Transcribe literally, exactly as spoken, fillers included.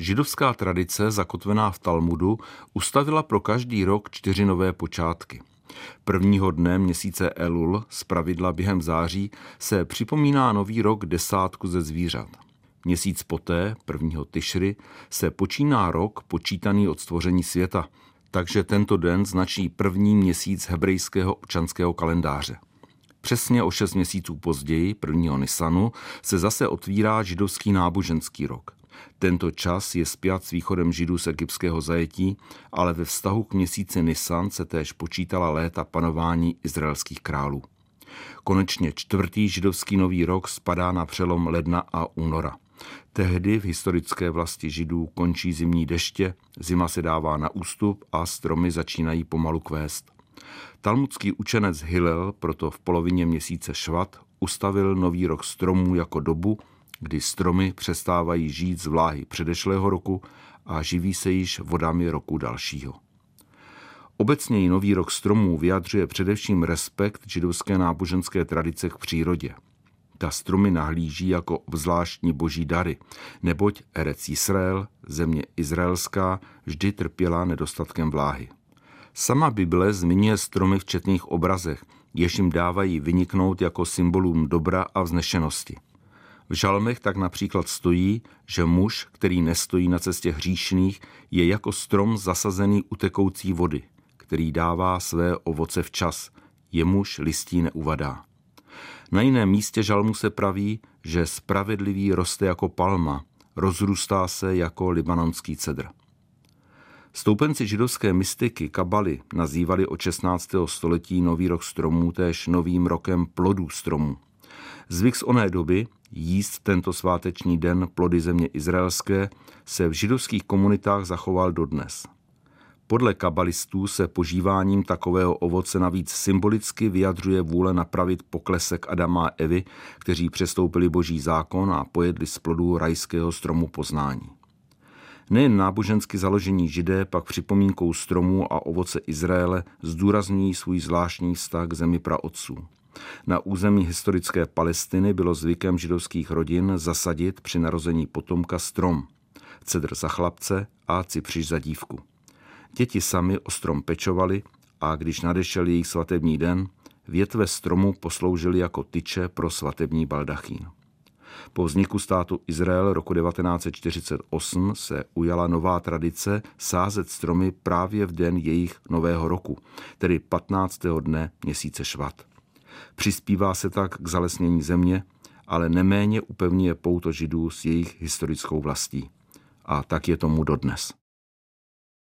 Židovská tradice, zakotvená v Talmudu, ustavila pro každý rok čtyři nové počátky. Prvního dne měsíce Elul, zpravidla během září, se připomíná nový rok desátku ze zvířat. Měsíc poté, prvního Tišri, se počíná rok počítaný od stvoření světa, takže tento den značí první měsíc hebrejského občanského kalendáře. Přesně o šest měsíců později, prvního Nisanu, se zase otvírá židovský náboženský rok. Tento čas je spjat s východem Židů z egyptského zajetí, ale ve vztahu k měsíci Nisan se též počítala léta panování izraelských králů. Konečně čtvrtý židovský nový rok spadá na přelom ledna a února. Tehdy v historické vlasti Židů končí zimní deště, zima se dává na ústup a stromy začínají pomalu kvést. Talmudský učenec Hillel proto v polovině měsíce Švat ustavil nový rok stromů jako dobu, kdy stromy přestávají žít z vláhy předešlého roku a živí se již vodami roku dalšího. Obecněji nový rok stromů vyjadřuje především respekt židovské náboženské tradice k přírodě. Ta stromy nahlíží jako obzvláštní boží dary, neboť Erec Jisrael, země izraelská, vždy trpěla nedostatkem vláhy. Sama Bible zmiňuje stromy v četných obrazech, jež jim dávají vyniknout jako symbolům dobra a vznešenosti. V žalmech tak například stojí, že muž, který nestojí na cestě hříšných, je jako strom zasazený u tekoucí vody, který dává své ovoce včas, jemuž listí neuvadá. Na jiném místě žalmu se praví, že spravedlivý roste jako palma, rozrůstá se jako libanonský cedr. Stoupenci židovské mystiky kabaly nazývali od šestnáctého století nový rok stromů též novým rokem plodů stromů. Zvyk z oné doby jíst tento sváteční den plody země izraelské se v židovských komunitách zachoval dodnes. Podle kabalistů se požíváním takového ovoce navíc symbolicky vyjadřuje vůle napravit poklesek Adama a Evy, kteří přestoupili boží zákon a pojedli z plodů rajského stromu poznání. Nejen nábožensky založení Židé pak připomínkou stromů a ovoce Izraele zdůrazňují svůj zvláštní vztah k zemi praotců. Na území historické Palestiny bylo zvykem židovských rodin zasadit při narození potomka strom, cedr za chlapce a cypřiš za dívku. Děti sami o strom pečovali a když nadešel jejich svatební den, větve stromu posloužily jako tyče pro svatební baldachín. Po vzniku státu Izrael roku devatenáct set čtyřicet osm se ujala nová tradice sázet stromy právě v den jejich nového roku, tedy patnáctého dne měsíce Švat. Přispívá se tak k zalesnění země, ale neméně upevňuje pouto Židů s jejich historickou vlastí. A tak je tomu dodnes.